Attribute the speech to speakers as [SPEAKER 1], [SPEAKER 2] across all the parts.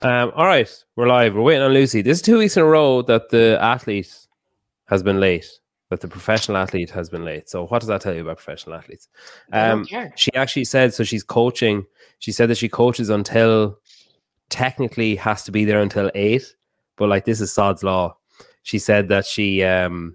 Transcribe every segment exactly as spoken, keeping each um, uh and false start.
[SPEAKER 1] Um, all right, we're live. We're waiting on Lucy. This is two weeks in a row that the athlete has been late, that the professional athlete has been late. So what does that tell you about professional athletes? Um, she actually said, so she's coaching. She said that she coaches until, technically has to be there until eight, but like this is sod's law. She said that she um,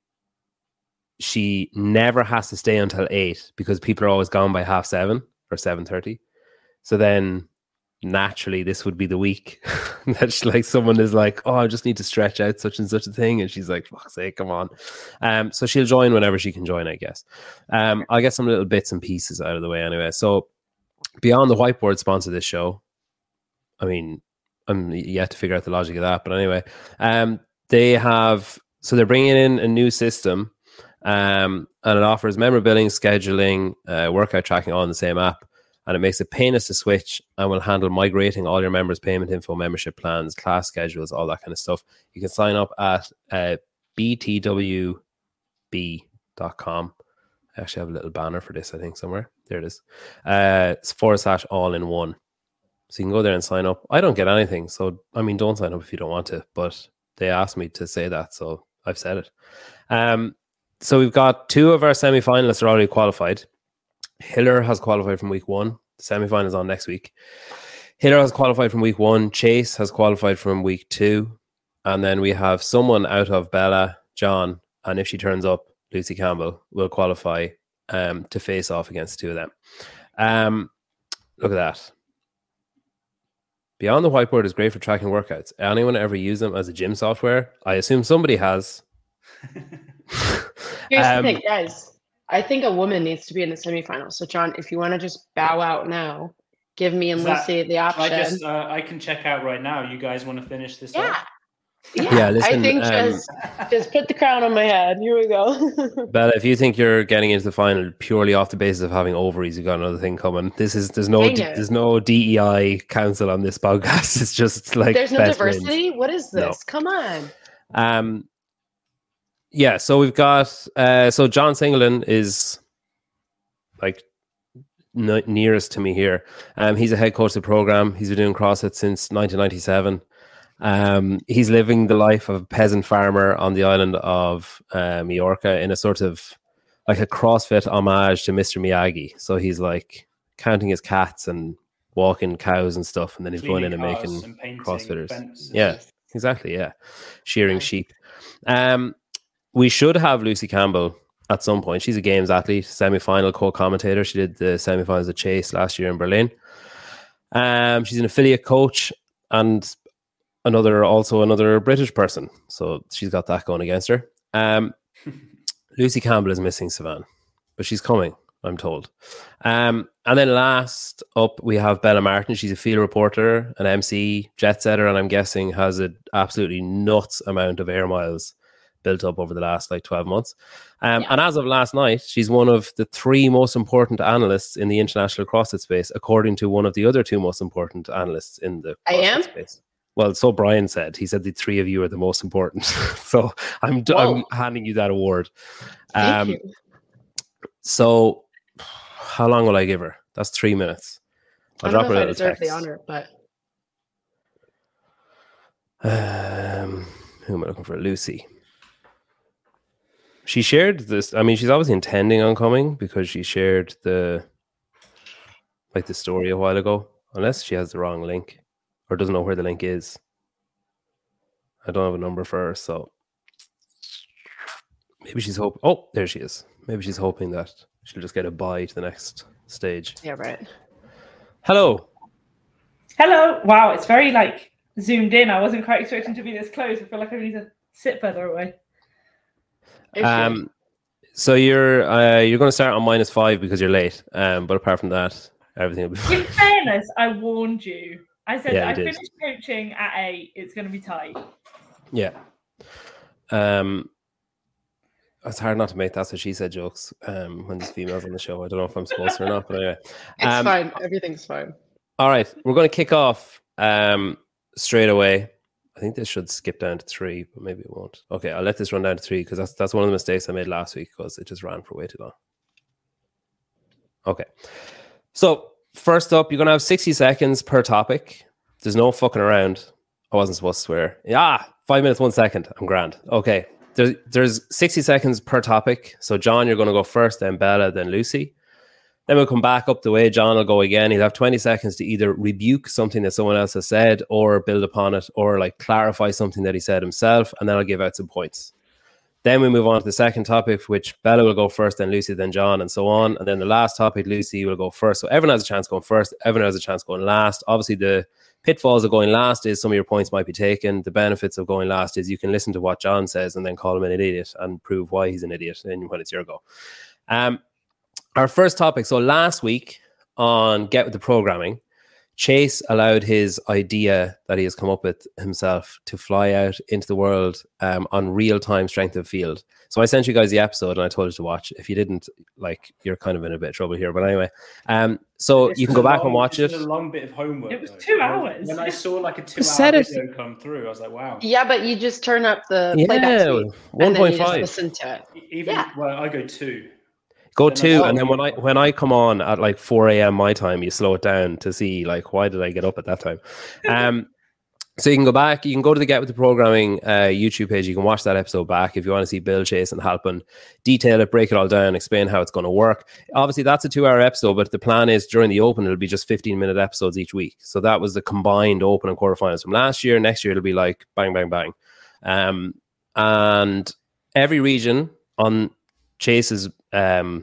[SPEAKER 1] she never has to stay until eight because people are always gone by half seven or seven thirty. So then naturally this would be the week that she, like someone is like, oh, I just need to stretch out such and such a thing, and she's like, fuck's sake, come on. Um so she'll join whenever she can join, I guess. um I'll get some little bits and pieces out of the way anyway. So Beyond the Whiteboard sponsor this show. I mean, I'm yet to figure out the logic of that, but anyway, um they have, so they're bringing in a new system, um and it offers member billing, scheduling, uh, workout tracking all in the same app. And it makes it painless to switch and will handle migrating all your members' payment info, membership plans, class schedules, all that kind of stuff. You can sign up at uh, b t w b dot com. I actually have a little banner for this, I think, somewhere. There it is. Uh, it's forward slash all in one. So you can go there and sign up. I don't get anything. So, I mean, don't sign up if you don't want to. But they asked me to say that, so I've said it. Um, so we've got two of our semi-finalists are already qualified. Hiller has qualified from week one. The semi-final is on next week. Hiller has qualified from week one. Chase has qualified from week two. And then we have someone out of Bella, John, and if she turns up, Lucy Campbell will qualify um, to face off against the two of them. Um, look at that. Beyond the Whiteboard is great for tracking workouts. Anyone ever use them as a gym software? I assume somebody has.
[SPEAKER 2] Here's um, the thing, guys. I think a woman needs to be in the semifinals. So, John, if you want to just bow out now, give me and that, Lucy the option.
[SPEAKER 3] I just, uh, I can check out right now. You guys want to finish this?
[SPEAKER 2] Yeah,
[SPEAKER 3] up?
[SPEAKER 2] yeah. yeah listen, I think um, just, just put the crown on my head. Here we go.
[SPEAKER 1] Bella, if you think you're getting into the final purely off the basis of having ovaries, you've got another thing coming. This is there's no there's no D E I council on this podcast. It's just like
[SPEAKER 2] there's no diversity. Wins. What is this? No. Come on.
[SPEAKER 1] Um. Yeah, so we've got uh, so John Singleton is like n- nearest to me here. Um, he's a head coach of the program. He's been doing CrossFit since nineteen ninety-seven. Um, he's living the life of a peasant farmer on the island of uh, Majorca in a sort of like a CrossFit homage to Mister Miyagi. So he's like counting his cats and walking cows and stuff, and then he's Cleaning going in and making and CrossFitters. Fences. Yeah, exactly. Yeah, shearing sheep. Um. We should have Lucy Campbell at some point. She's a games athlete, semi-final co-commentator. She did the semi-finals at Chase last year in Berlin. Um, she's an affiliate coach and another, also another British person. So she's got that going against her. Um, Lucy Campbell is missing Savannah, but she's coming, I'm told. Um, and then last up, we have Bella Martin. She's a field reporter, an M C, jet setter, and I'm guessing has an absolutely nuts amount of air miles built up over the last like twelve months. Um, yeah. And as of last night, she's one of the three most important analysts in the international CrossFit space, according to one of the other two most important analysts in the CrossFit I am? space. Well, so Brian said. He said the three of you are the most important. So I'm, I'm handing you that award. Um, Thank you. So how long will I give her? That's three minutes. I'll
[SPEAKER 2] I
[SPEAKER 1] drop
[SPEAKER 2] don't
[SPEAKER 1] her
[SPEAKER 2] know
[SPEAKER 1] a
[SPEAKER 2] if I deserve the honor, but...
[SPEAKER 1] Um, who am I looking for? Lucy. She shared this. I mean, she's obviously intending on coming because she shared the like the story a while ago. Unless she has the wrong link or doesn't know where the link is. I don't have a number for her, so maybe she's hoping. Oh, there she is. Maybe she's hoping that she'll just get a bye to the next stage.
[SPEAKER 2] Yeah, right.
[SPEAKER 1] Hello.
[SPEAKER 4] Hello. Wow, it's very like zoomed in. I wasn't quite expecting to be this close. I feel like I need to sit further away.
[SPEAKER 1] Um, so you're uh, you're going to start on minus five because you're late. Um, but apart from that, everything will be fine.
[SPEAKER 4] In fairness, I warned you. I said
[SPEAKER 1] yeah,
[SPEAKER 4] that I
[SPEAKER 1] did.
[SPEAKER 4] finished coaching at eight. It's going to be tight.
[SPEAKER 1] Yeah. Um, it's hard not to make that's what she said jokes. Um, when there's females on the show, I don't know if I'm supposed to or not, but anyway,
[SPEAKER 2] it's um, fine. Everything's fine.
[SPEAKER 1] All right, we're going to kick off um straight away. I think this should skip down to three, but maybe it won't. Okay, I'll let this run down to three because that's that's one of the mistakes I made last week because it just ran for way too long. Okay, so first up, you're going to have sixty seconds per topic. there's no fucking around. I wasn't supposed to swear. Yeah, five minutes, one second. I'm grand. Okay. There's, there's sixty seconds per topic. So, John, you're going to go first, then Bella, then Lucy. Then we'll come back up the way. John will go again. He'll have twenty seconds to either rebuke something that someone else has said or build upon it or like clarify something that he said himself. And then I'll give out some points. Then we move on to the second topic, which Bella will go first, then Lucy, then John, and so on. And then the last topic, Lucy will go first. So everyone has a chance going first. Everyone has a chance going last. Obviously, the pitfalls of going last is some of your points might be taken. The benefits of going last is you can listen to what John says and then call him an idiot and prove why he's an idiot and when it's your go. Um, our first topic. So last week on Get With The Programming, Chase allowed his idea that he has come up with himself to fly out into the world um, on real-time strength of field. So I sent you guys the episode and I told you to watch. If you didn't, like, you're kind of in a bit of trouble here. But anyway, um, so
[SPEAKER 3] This
[SPEAKER 1] you can
[SPEAKER 3] was
[SPEAKER 1] go
[SPEAKER 3] a
[SPEAKER 1] back
[SPEAKER 3] long-
[SPEAKER 1] and watch
[SPEAKER 3] this
[SPEAKER 1] it.
[SPEAKER 3] was a long bit of homework.
[SPEAKER 4] It was
[SPEAKER 3] though.
[SPEAKER 4] two
[SPEAKER 3] When-
[SPEAKER 4] hours.
[SPEAKER 3] When I saw like a two-hour
[SPEAKER 1] said it.
[SPEAKER 3] video come through, I was like, wow.
[SPEAKER 2] Yeah, but you just turn up the
[SPEAKER 1] Yeah,
[SPEAKER 2] playback speed
[SPEAKER 1] one
[SPEAKER 2] and then
[SPEAKER 1] point
[SPEAKER 2] you just
[SPEAKER 1] five.
[SPEAKER 2] listen to it.
[SPEAKER 3] E- Even
[SPEAKER 2] Yeah.
[SPEAKER 3] well, I go two.
[SPEAKER 1] Go
[SPEAKER 3] Then I
[SPEAKER 1] two,
[SPEAKER 3] saw
[SPEAKER 1] and then
[SPEAKER 3] you.
[SPEAKER 1] when I when I come on at like four a.m. my time, you slow it down to see like why did I get up at that time. Um, so you can go back, you can go to the Get With The Programming uh, YouTube page. You can watch that episode back if you want to see Bill, Chase, and Halpin detail it, break it all down, explain how it's going to work. Obviously, that's a two-hour episode, but the plan is during the Open it'll be just fifteen-minute episodes each week. So that was the combined Open and quarterfinals from last year. Next year it'll be like bang, bang, bang, um, and every region on Chase's um.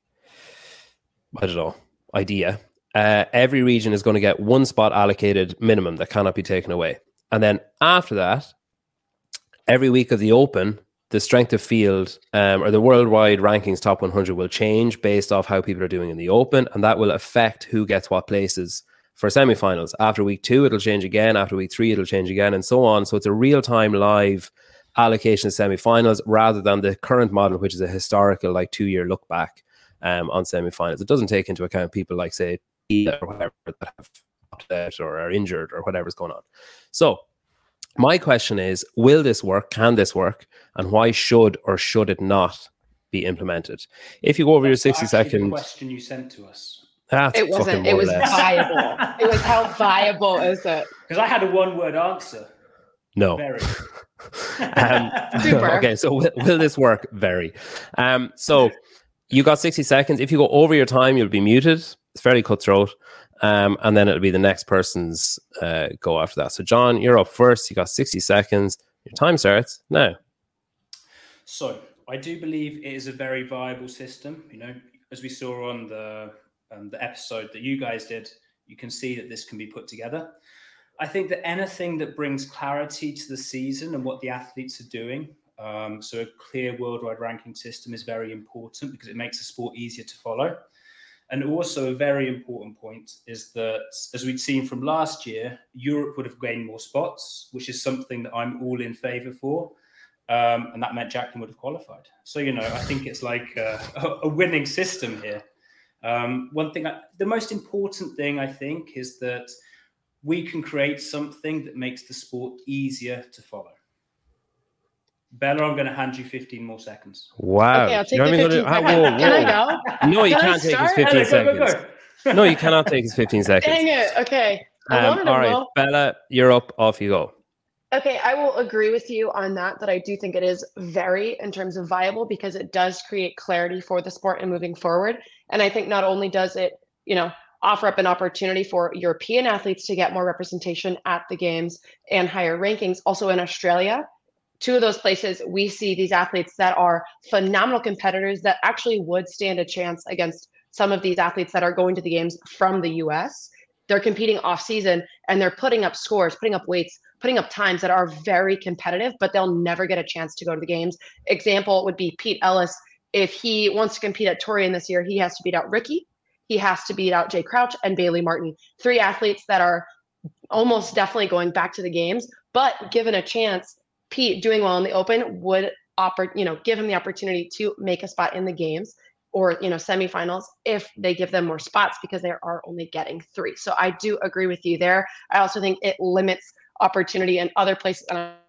[SPEAKER 1] I don't know, idea, uh, every region is going to get one spot allocated minimum that cannot be taken away. And then after that, every week of the Open, the strength of field um, or the worldwide rankings top one hundred will change based off how people are doing in the Open. And that will affect who gets what places for semifinals. After week two, it'll change again. After week three, it'll change again and so on. So it's a real-time live allocation of semifinals rather than the current model, which is a historical like two-year look back. Um, on semi-finals, it doesn't take into account people like say or whatever that have opted out or are injured or whatever's going on. So my question is, will this work? Can this work? And why should or should it not be implemented? If you go over
[SPEAKER 3] That's
[SPEAKER 1] your sixty
[SPEAKER 3] actually the
[SPEAKER 1] second,
[SPEAKER 3] question you sent to us.
[SPEAKER 1] that's
[SPEAKER 2] It wasn't.
[SPEAKER 1] fucking
[SPEAKER 2] It
[SPEAKER 1] more or
[SPEAKER 2] was
[SPEAKER 1] less.
[SPEAKER 2] viable. It was how viable is it?
[SPEAKER 3] Because I had a one-word answer.
[SPEAKER 1] No.
[SPEAKER 3] Very.
[SPEAKER 1] Um,
[SPEAKER 2] Super.
[SPEAKER 1] okay, so will, will this work? Very. Um, so you got sixty seconds. If you go over your time, you'll be muted. It's very cutthroat. Um, and then it'll be the next person's uh, go after that. So, John, you're up first. You got sixty seconds. Your time starts now.
[SPEAKER 3] So I do believe it is a very viable system. You know, as we saw on the um, the episode that you guys did, you can see that this can be put together. I think that anything that brings clarity to the season and what the athletes are doing, um, so a clear worldwide ranking system is very important because it makes the sport easier to follow. And also a very important point is that, as we'd seen from last year, Europe would have gained more spots, which is something that I'm all in favour for. Um, and that meant Jacqueline would have qualified. So, you know, I think it's like a, a winning system here. Um, one thing, I, the most important thing, I think, is that we can create something that makes the sport easier to follow. Bella, I'm going to hand you fifteen more seconds.
[SPEAKER 1] Wow.
[SPEAKER 2] Okay, I'll take
[SPEAKER 1] You're
[SPEAKER 2] the
[SPEAKER 1] having
[SPEAKER 2] fifteen
[SPEAKER 1] gonna-
[SPEAKER 2] seconds.
[SPEAKER 1] whoa,
[SPEAKER 2] Can I
[SPEAKER 1] whoa.
[SPEAKER 2] go?
[SPEAKER 1] No, you
[SPEAKER 2] Can I
[SPEAKER 1] can't take his
[SPEAKER 2] start?
[SPEAKER 1] fifteen
[SPEAKER 3] Go, go, go,
[SPEAKER 1] seconds.
[SPEAKER 3] go.
[SPEAKER 1] No, you cannot take his fifteen seconds.
[SPEAKER 2] Dang it. Okay. Hold
[SPEAKER 1] Um,
[SPEAKER 2] on,
[SPEAKER 1] all right,
[SPEAKER 2] Will.
[SPEAKER 1] Bella, you're up. Off you go.
[SPEAKER 2] Okay, I will agree with you on that, that I do think it is very, in terms of viable, because it does create clarity for the sport and moving forward. And I think not only does it, you know, offer up an opportunity for European athletes to get more representation at the games and higher rankings, also in Australia, two of those places, we see these athletes that are phenomenal competitors that actually would stand a chance against some of these athletes that are going to the games from the U S. They're competing off season and they're putting up scores, putting up weights, putting up times that are very competitive, but they'll never get a chance to go to the games. Example would be Pete Ellis. If he wants to compete at Torian this year, he has to beat out Ricky. He has to beat out Jay Crouch and Bailey Martin. Three athletes that are almost definitely going back to the games, but given a chance, Pete doing well in the Open would oppor- you know, give him the opportunity to make a spot in the games or, you know, semifinals if they give them more spots because they are only getting three. So I do agree with you there. I also think it limits opportunity in other places.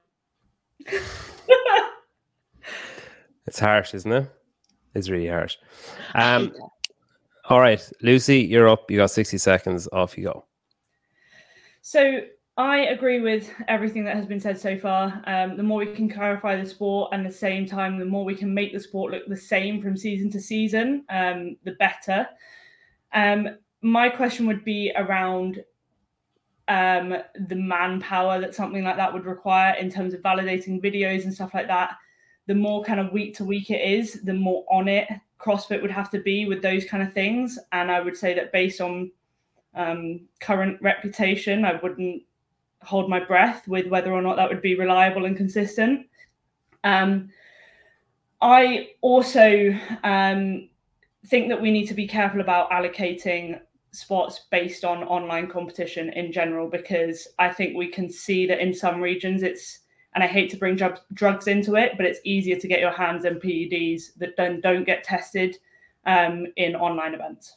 [SPEAKER 1] It's harsh, isn't it? It's really harsh. Um, all right, Lucy, you're up. You got sixty seconds. Off you go.
[SPEAKER 4] So I agree with everything that has been said so far. Um, the more we can clarify the sport, and at the same time, the more we can make the sport look the same from season to season, um, the better. Um, my question would be around um, the manpower that something like that would require in terms of validating videos and stuff like that. The more kind of week to week it is, the more on it CrossFit would have to be with those kind of things. And I would say that based on um, current reputation, I wouldn't hold my breath with whether or not that would be reliable and consistent. Um, I also um, think that we need to be careful about allocating spots based on online competition in general, because I think we can see that in some regions it's, and I hate to bring drug, drugs into it, but it's easier to get your hands on P E Ds that then don't get tested um, in online events.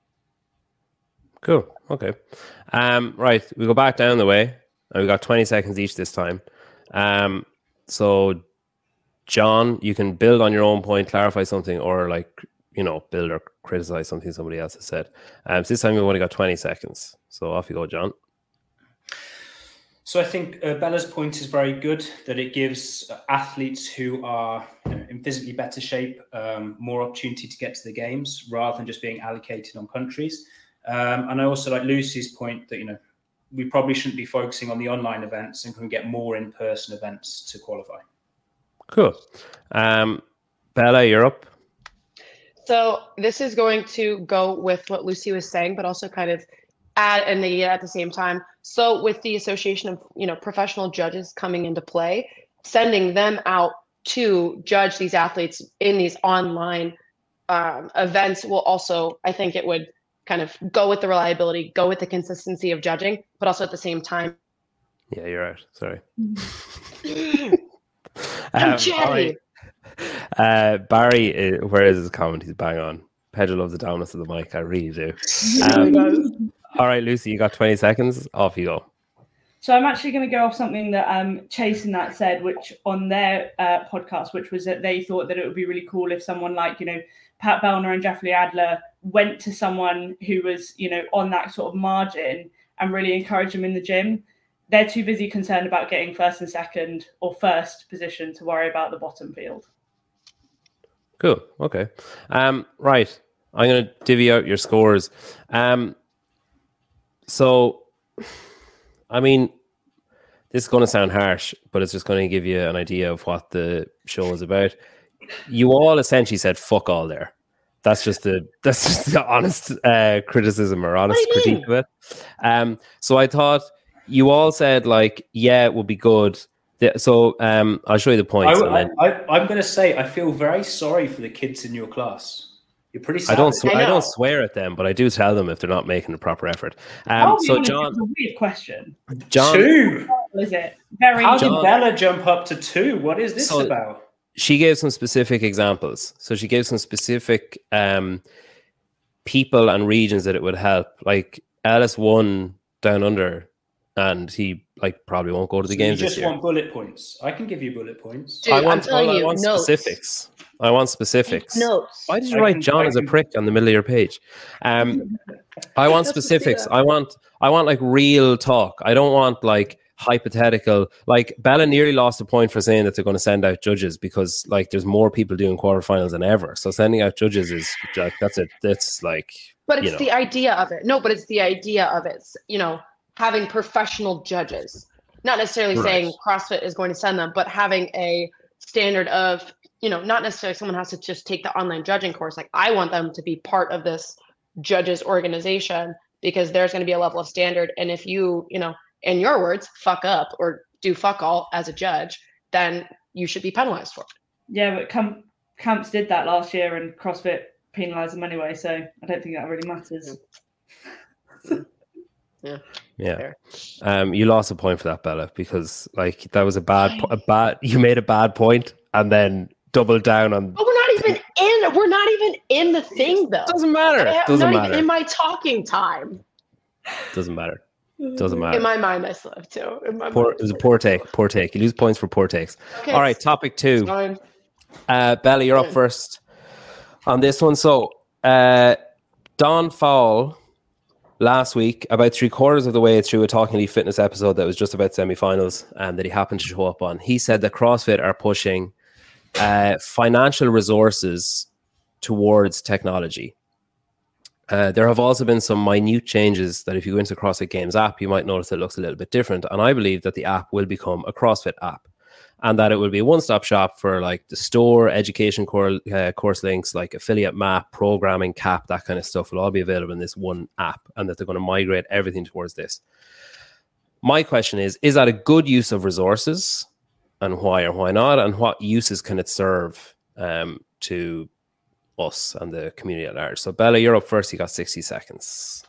[SPEAKER 1] Cool. Okay. Um, right. We go back down the way. And we got twenty seconds each this time. Um, so, John, you can build on your own point, clarify something, or like, you know, build or criticize something somebody else has said. Um, so this time we've only got twenty seconds. So off you go, John.
[SPEAKER 3] So I think uh, Bella's point is very good, that it gives uh, athletes who are, you know, in physically better shape um, more opportunity to get to the games rather than just being allocated on countries. Um, and I also like Lucy's point that, you know, we probably shouldn't be focusing on the online events and can get more in-person events to qualify. Cool.
[SPEAKER 1] Um, Bella, you're up.
[SPEAKER 2] So this is going to go with what Lucy was saying, but also kind of add and negate at the same time. So with the association of, you know, professional judges coming into play, sending them out to judge these athletes in these online um, events will also, I think it would kind of go with the reliability, go with the consistency of judging, but also at the same time.
[SPEAKER 1] Yeah, you're right. Sorry.
[SPEAKER 2] I'm
[SPEAKER 1] um,
[SPEAKER 2] chatty.
[SPEAKER 1] Uh, Barry, uh, where is his comment? He's bang on. Pedro loves the downness of the mic. I really do. Um, all right, Lucy, you got twenty seconds. Off you go.
[SPEAKER 4] So I'm actually going to go off something that um, Chase and that said, which on their uh, podcast, which was that they thought that it would be really cool if someone like, you know, Pat Bellner and Jeffrey Adler went to someone who was, you know, on that sort of margin and really encourage them in the gym. They're too busy concerned about getting first and second or first position to worry about the bottom field.
[SPEAKER 1] Cool. Okay. Um, right. I'm going to divvy out your scores. Um, so, I mean, this is going to sound harsh, but it's just going to give you an idea of what the show is about. You all essentially said "fuck all" there. That's just the that's just the honest uh, criticism or honest critique of it. Um, so I thought you all said like, "Yeah, it would be good." So um, I'll show you the points.
[SPEAKER 3] I, I, I, I'm going to say I feel very sorry for the kids in your class. You're pretty sad.
[SPEAKER 1] I don't. Sw- I, I don't swear at them, but I do tell them if they're not making the proper effort. Um, so John,
[SPEAKER 4] it's a weird question.
[SPEAKER 1] John,
[SPEAKER 3] two.
[SPEAKER 4] Is it very?
[SPEAKER 3] How
[SPEAKER 1] John,
[SPEAKER 3] did Bella jump up to two? What is this so about?
[SPEAKER 1] She gave some specific examples. So she gave some specific um, people and regions that it would help. Like Ellis won down under, and he like probably won't go to the
[SPEAKER 3] so
[SPEAKER 1] games
[SPEAKER 3] you just
[SPEAKER 1] this year.
[SPEAKER 3] want bullet points. I can give you bullet points.
[SPEAKER 2] Dude,
[SPEAKER 1] I want,
[SPEAKER 2] I'm telling
[SPEAKER 1] I
[SPEAKER 2] you,
[SPEAKER 1] want
[SPEAKER 2] notes.
[SPEAKER 1] specifics. I want specifics.
[SPEAKER 2] Notes.
[SPEAKER 1] Why did you
[SPEAKER 3] I
[SPEAKER 1] write
[SPEAKER 3] can,
[SPEAKER 1] John
[SPEAKER 3] I
[SPEAKER 1] as a
[SPEAKER 3] can...
[SPEAKER 1] prick on the middle of your page? Um, I want specifics. I want I want like real talk. I don't want like hypothetical. Like Bella nearly lost a point for saying that they're going to send out judges because like there's more people doing quarterfinals than ever. So sending out judges is like that's it. That's like.
[SPEAKER 2] But it's
[SPEAKER 1] you know.
[SPEAKER 2] the idea of it. No, but it's the idea of it. You know, having professional judges. Not necessarily
[SPEAKER 1] right.
[SPEAKER 2] saying CrossFit is going to send them, but having a standard of, you know, not necessarily someone has to just take the online judging course. Like I want them to be part of this judges organization because there's going to be a level of standard. And if you, you know, in your words, fuck up or do fuck all as a judge, then you should be penalized for it.
[SPEAKER 4] Yeah, but camp, camps did that last year and CrossFit penalised them anyway. So I don't think that really matters.
[SPEAKER 2] Yeah. Yeah.
[SPEAKER 1] Yeah. Um, you lost a point for that, Bella, because like that was a bad, a bad. You made a bad point and then doubled down on.
[SPEAKER 2] But we're not even in. We're not even in the thing, though.
[SPEAKER 1] Doesn't matter.
[SPEAKER 2] I,
[SPEAKER 1] Doesn't
[SPEAKER 2] not
[SPEAKER 1] matter.
[SPEAKER 2] Even in my talking time.
[SPEAKER 1] Doesn't matter. Doesn't matter.
[SPEAKER 2] In my mind, I still have two. In my
[SPEAKER 1] poor,
[SPEAKER 2] mind,
[SPEAKER 1] it was a poor take. Poor take. You lose points for poor takes.
[SPEAKER 2] Okay,
[SPEAKER 1] all right. Topic two.
[SPEAKER 2] Fine.
[SPEAKER 1] Uh, Bella, you're up first on this one. So, uh, Don Fowle last week, about three quarters of the way through a Talking Leaf Fitness episode that was just about semi-finals and that he happened to show up on, he said that CrossFit are pushing uh, financial resources towards technology. Uh, there have also been some minute changes that if you go into CrossFit Games app, you might notice it looks a little bit different. And I believe that the app will become a CrossFit app, and that it will be a one-stop shop for like the store, education core, uh, course links, like affiliate map, programming, cap, that kind of stuff will all be available in this one app, and that they're going to migrate everything towards this. My question is, is that a good use of resources, and why or why not? And what uses can it serve um, to us and the community at large? So Bella, you're up first. You got sixty seconds.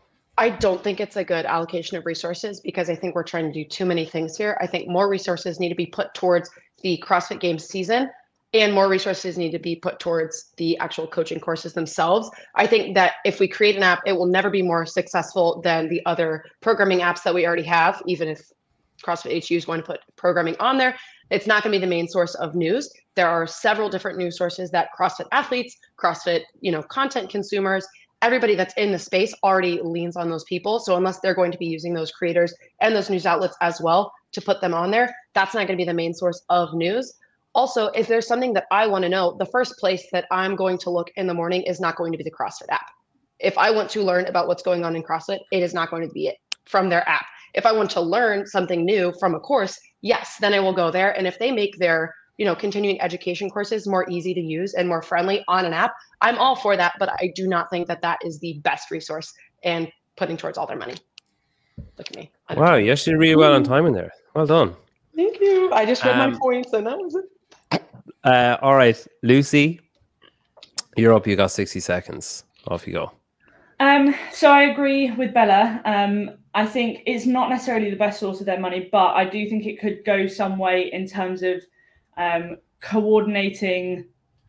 [SPEAKER 2] I don't think it's a good allocation of resources because I think we're trying to do too many things here. I think more resources need to be put towards the CrossFit Games season, and more resources need to be put towards the actual coaching courses themselves. I think that if we create an app, it will never be more successful than the other programming apps that we already have. Even if CrossFit H U is going to put programming on there, it's not going to be the main source of news. There are several different news sources that CrossFit athletes, CrossFit, you know, content consumers, everybody that's in the space already leans on those people. So unless they're going to be using those creators and those news outlets as well to put them on there, that's not going to be the main source of news. Also, if there's something that I want to know, the first place that I'm going to look in the morning is not going to be the CrossFit app. If I want to learn about what's going on in CrossFit, it is not going to be it from their app. If I want to learn something new from a course, yes, then I will go there. And if they make their, you know, continuing education courses more easy to use and more friendly on an app, I'm all for that. But I do not think that that is the best resource and putting towards all their money. Look at me.
[SPEAKER 1] Wow, you actually did really well on time in there. Well done.
[SPEAKER 2] Thank you. I just read
[SPEAKER 1] Um,
[SPEAKER 2] my points and that was it.
[SPEAKER 1] Uh, all right, Lucy, you're up. You got sixty seconds. Off you go.
[SPEAKER 4] Um, so I agree with Bella. Um, I think it's not necessarily the best source of their money, but I do think it could go some way in terms of um, coordinating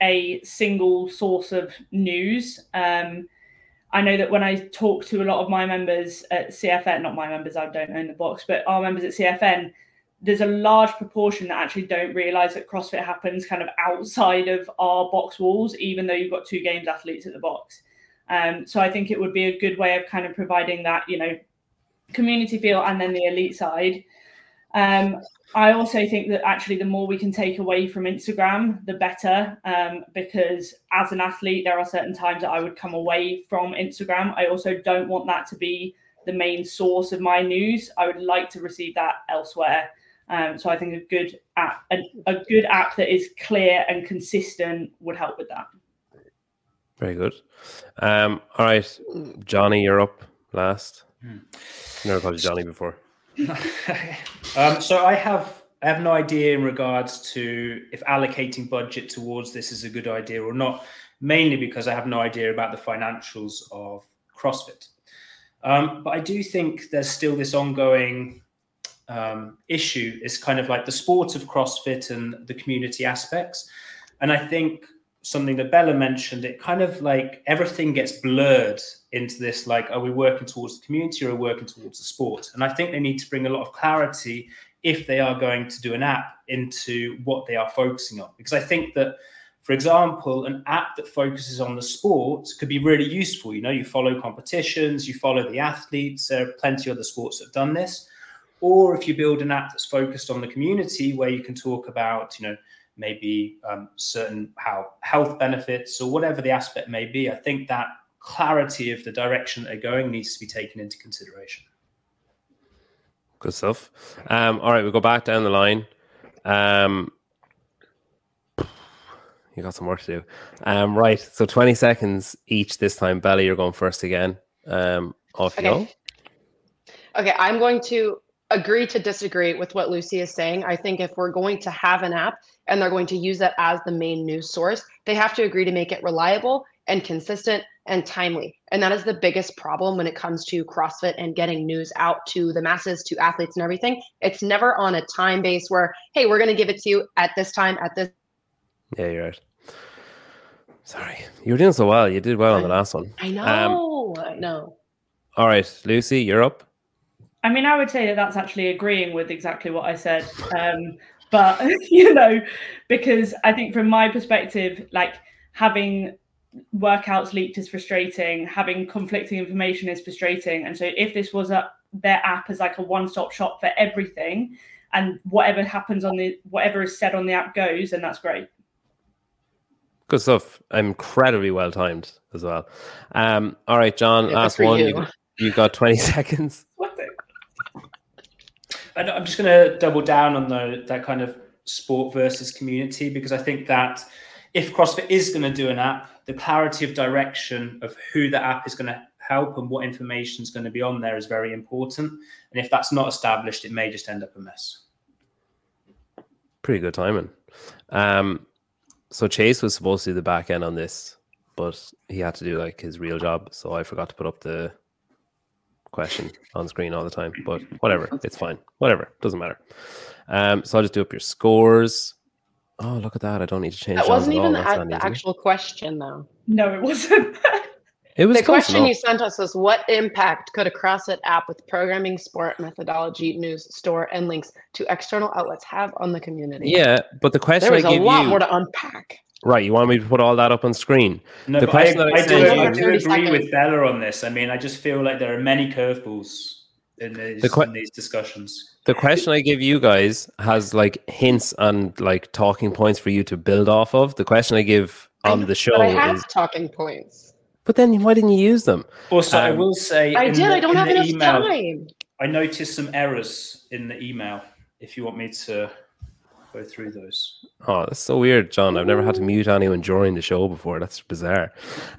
[SPEAKER 4] a single source of news. Um, I know that when I talk to a lot of my members at C F N, not my members, I don't own the box, but our members at C F N, there's a large proportion that actually don't realise that CrossFit happens kind of outside of our box walls, even though you've got two games athletes at the box. Um, so I think it would be a good way of kind of providing that, you know, community feel and then the elite side. Um, I also think that actually the more we can take away from Instagram, the better, um, because as an athlete, there are certain times that I would come away from Instagram. I also don't want that to be the main source of my news. I would like to receive that elsewhere. Um, so I think a good app, a, a good app that is clear and consistent would help with that.
[SPEAKER 1] Very good. Um, all right, Johnny, you're up last. Hmm. Never called you Johnny before.
[SPEAKER 3] um, so I have I have no idea in regards to if allocating budget towards this is a good idea or not, mainly because I have no idea about the financials of CrossFit. Um, but I do think there's still this ongoing um, issue. It's kind of like the sport of CrossFit and the community aspects. And I think something that Bella mentioned, it kind of like everything gets blurred into this, like, are we working towards the community or are we working towards the sport? And I think they need to bring a lot of clarity if they are going to do an app into what they are focusing on. Because I think that, for example, an app that focuses on the sport could be really useful. You know, you follow competitions, you follow the athletes. There are plenty of other sports that have done this. Or if you build an app that's focused on the community where you can talk about, you know, maybe um, certain how health benefits or whatever the aspect may be, I think that clarity of the direction they're going needs to be taken into consideration.
[SPEAKER 1] Good stuff. Um, all right, we'll go back down the line. Um, you got some work to do. Um, right, so twenty seconds each this time. Bella, you're going first again. Um, off you
[SPEAKER 2] Okay.
[SPEAKER 1] go.
[SPEAKER 2] Okay, I'm going to agree to disagree with what Lucy is saying. I think if we're going to have an app and they're going to use that as the main news source, they have to agree to make it reliable and consistent and timely. And that is the biggest problem when it comes to CrossFit and getting news out to the masses, to athletes and everything. It's never on a time base where, hey, we're going to give it to you at this time, at this.
[SPEAKER 1] Yeah, you're right. Sorry. You were doing so well. You did well on the last one.
[SPEAKER 2] I know. Um, I know.
[SPEAKER 1] All right, Lucy, you're up.
[SPEAKER 4] I mean, I would say that that's actually agreeing with exactly what I said. Um, but, you know, because I think from my perspective, like having workouts leaked is frustrating. Having conflicting information is frustrating. And so if this was a, their app as like a one-stop shop for everything, and whatever happens on the, whatever is said on the app goes, then that's great.
[SPEAKER 1] Good stuff. Incredibly well timed as well. Um, all right, John,
[SPEAKER 2] Yeah,
[SPEAKER 1] last
[SPEAKER 2] good for
[SPEAKER 1] one.
[SPEAKER 2] you.
[SPEAKER 1] You, you got twenty seconds.
[SPEAKER 4] What the?
[SPEAKER 3] And I'm just going to double down on the, that kind of sport versus community, because I think that if CrossFit is going to do an app, the clarity of direction of who the app is going to help and what information is going to be on there is very important. And if that's not established, it may just end up a mess.
[SPEAKER 1] Pretty good timing. Um, so Chase was supposed to do the back end on this, but he had to do like his real job. So I forgot to put up the question on screen all the time, but whatever, it's fine. Whatever, doesn't matter. Um, so I'll just do up your scores. Oh, look at that! I don't need to change.
[SPEAKER 2] That wasn't even
[SPEAKER 1] That's
[SPEAKER 2] the,
[SPEAKER 1] not
[SPEAKER 2] the
[SPEAKER 1] easy.
[SPEAKER 2] actual question, though.
[SPEAKER 4] No, it wasn't.
[SPEAKER 1] It was
[SPEAKER 2] The
[SPEAKER 1] close
[SPEAKER 2] question
[SPEAKER 1] enough.
[SPEAKER 2] you sent us was, what impact could a CrossFit app with programming, sport, methodology, news, store, and links to external outlets have on the community?
[SPEAKER 1] Yeah, but the question
[SPEAKER 2] There was
[SPEAKER 1] I
[SPEAKER 2] a
[SPEAKER 1] give
[SPEAKER 2] lot
[SPEAKER 1] you,
[SPEAKER 2] more to unpack.
[SPEAKER 1] right? You want me to put all that up on screen?
[SPEAKER 3] No,
[SPEAKER 1] The
[SPEAKER 3] but I,
[SPEAKER 1] question that I
[SPEAKER 3] I, do,
[SPEAKER 1] sent
[SPEAKER 3] I
[SPEAKER 1] you-
[SPEAKER 3] do
[SPEAKER 2] thirty
[SPEAKER 3] agree
[SPEAKER 2] seconds.
[SPEAKER 3] with Bella on this. I mean, I just feel like there are many curveballs in these,
[SPEAKER 1] The que-
[SPEAKER 3] in these discussions.
[SPEAKER 1] The question I give you guys has like hints and like talking points for you to build off of. The question I give
[SPEAKER 2] I
[SPEAKER 1] on
[SPEAKER 2] know,
[SPEAKER 1] the show
[SPEAKER 2] But I have
[SPEAKER 1] is,
[SPEAKER 2] talking points.
[SPEAKER 1] but then why didn't you use them?
[SPEAKER 3] Also, I
[SPEAKER 1] Um,
[SPEAKER 3] will say,
[SPEAKER 2] I
[SPEAKER 3] in
[SPEAKER 2] did.
[SPEAKER 3] the-
[SPEAKER 2] I don't
[SPEAKER 3] in
[SPEAKER 2] have
[SPEAKER 3] the
[SPEAKER 2] enough
[SPEAKER 3] email,
[SPEAKER 2] time.
[SPEAKER 3] I noticed some errors in the email. If you want me to go through those.
[SPEAKER 1] Oh, that's so weird, John. I've never had to mute anyone during the show before. That's bizarre.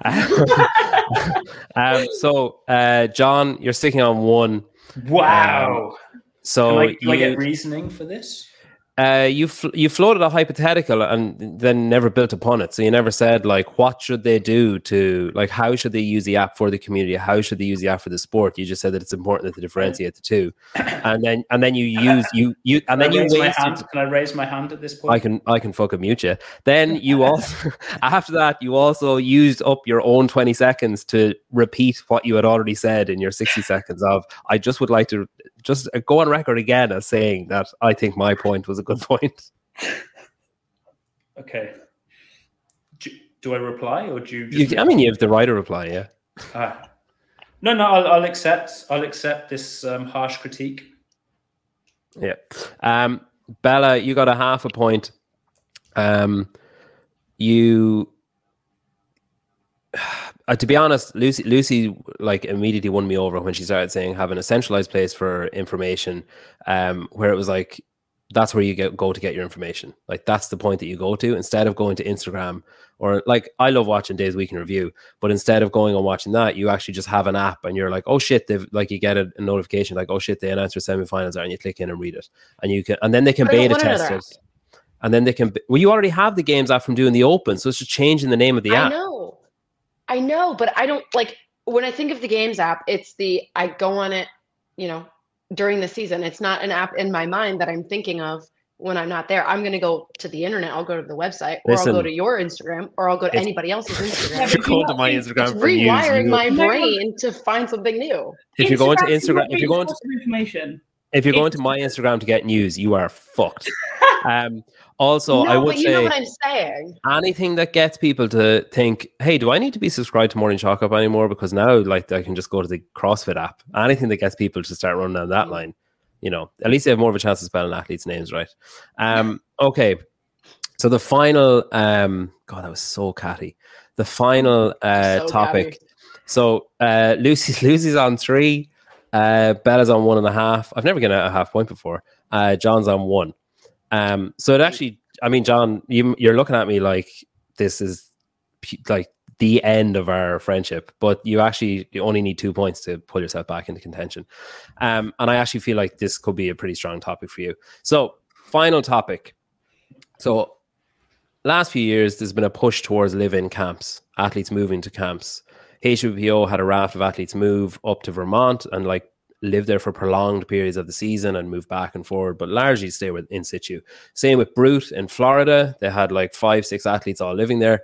[SPEAKER 1] um, so, uh, John, you're sticking on one.
[SPEAKER 3] Wow.
[SPEAKER 1] So
[SPEAKER 3] Can I, do I
[SPEAKER 1] you,
[SPEAKER 3] get reasoning for this?
[SPEAKER 1] uh, you fl- you floated a hypothetical and then never built upon it. So you never said like, what should they do to like, how should they use the app for the community? How should they use the app for the sport? You just said that it's important to differentiate the two, and then and then you use you you and
[SPEAKER 3] Can
[SPEAKER 1] then
[SPEAKER 3] I
[SPEAKER 1] you
[SPEAKER 3] raise my
[SPEAKER 1] wasted.
[SPEAKER 3] hand? Can I raise my hand at this point?
[SPEAKER 1] I can I can fucking mute you. Then you also after that you also used up your own twenty seconds to repeat what you had already said in your sixty seconds of I just would like to just go on record again as saying that I think my point was a good point.
[SPEAKER 3] Okay. Do, do I reply or do you?
[SPEAKER 1] You,
[SPEAKER 3] Just
[SPEAKER 1] I mean, you have the right to reply, yeah.
[SPEAKER 3] Ah. No, no. I'll, I'll accept. I'll accept this um, harsh critique.
[SPEAKER 1] Yeah. Um, Bella, you got a half a point. Um, you, uh, to be honest, Lucy, Lucy, like immediately won me over when she started saying having a centralized place for information, um, where it was like that's where you get, go to get your information. Like that's the point that you go to instead of going to Instagram or like I love watching Days Week in Review, but instead of going and watching that, you actually just have an app and you're like, oh shit, they've like you get a, a notification like, oh shit, they announced their semifinals are, and you click in and read it, and you can, and then they can
[SPEAKER 2] But I don't
[SPEAKER 1] beta
[SPEAKER 2] want
[SPEAKER 1] test
[SPEAKER 2] another
[SPEAKER 1] it, and then they can. Well, you already have the games app from doing the Open, so it's just changing the name of the
[SPEAKER 2] I
[SPEAKER 1] app.
[SPEAKER 2] know. I know, but I don't like when I think of the games app, it's the I go on it, you know, during the season. It's not an app in my mind that I'm thinking of when I'm not there. I'm going to go to the internet. I'll go to the website, or
[SPEAKER 1] Listen,
[SPEAKER 2] I'll go to your Instagram, or I'll go to
[SPEAKER 1] it's-
[SPEAKER 2] anybody else's
[SPEAKER 4] Yeah,
[SPEAKER 2] Instagram.
[SPEAKER 1] If you're going to my
[SPEAKER 2] It's
[SPEAKER 1] Instagram for news,
[SPEAKER 2] rewiring
[SPEAKER 1] you-
[SPEAKER 2] my
[SPEAKER 4] No one-
[SPEAKER 2] brain to find something new.
[SPEAKER 1] if you're going to
[SPEAKER 4] is
[SPEAKER 1] Instagram,
[SPEAKER 4] not
[SPEAKER 1] if you're going to
[SPEAKER 4] source of information.
[SPEAKER 1] if you're going
[SPEAKER 4] It's-
[SPEAKER 1] to my Instagram to get news, you are fucked. Um, also,
[SPEAKER 2] no,
[SPEAKER 1] I would
[SPEAKER 2] but you
[SPEAKER 1] say
[SPEAKER 2] know what I'm saying.
[SPEAKER 1] anything that gets people to think, hey, do I need to be subscribed to Morning Chalk Up anymore? Because now, like, I can just go to the CrossFit app. Anything that gets people to start running down that line, you know, at least they have more of a chance of spelling athletes' names right. Um, okay, so the final, um, God, that was so catty. The final uh,
[SPEAKER 2] So
[SPEAKER 1] topic.
[SPEAKER 2] catty.
[SPEAKER 1] So uh, Lucy's Lucy's on three. Uh, Bella's on one and a half. I've never gotten a half point before. Uh, John's on one. Um, so it actually, I mean, John, you, you're looking at me like this is p- like the end of our friendship, but you actually you only need two points to pull yourself back into contention. Um, and I actually feel like this could be a pretty strong topic for you. So, final topic. So, last few years, there's been a push towards live-in camps, athletes moving to camps. H W P O had a raft of athletes move up to Vermont and like live there for prolonged periods of the season and move back and forward, but largely stay with in situ. Same with Brute in Florida. They had like five, six athletes all living there.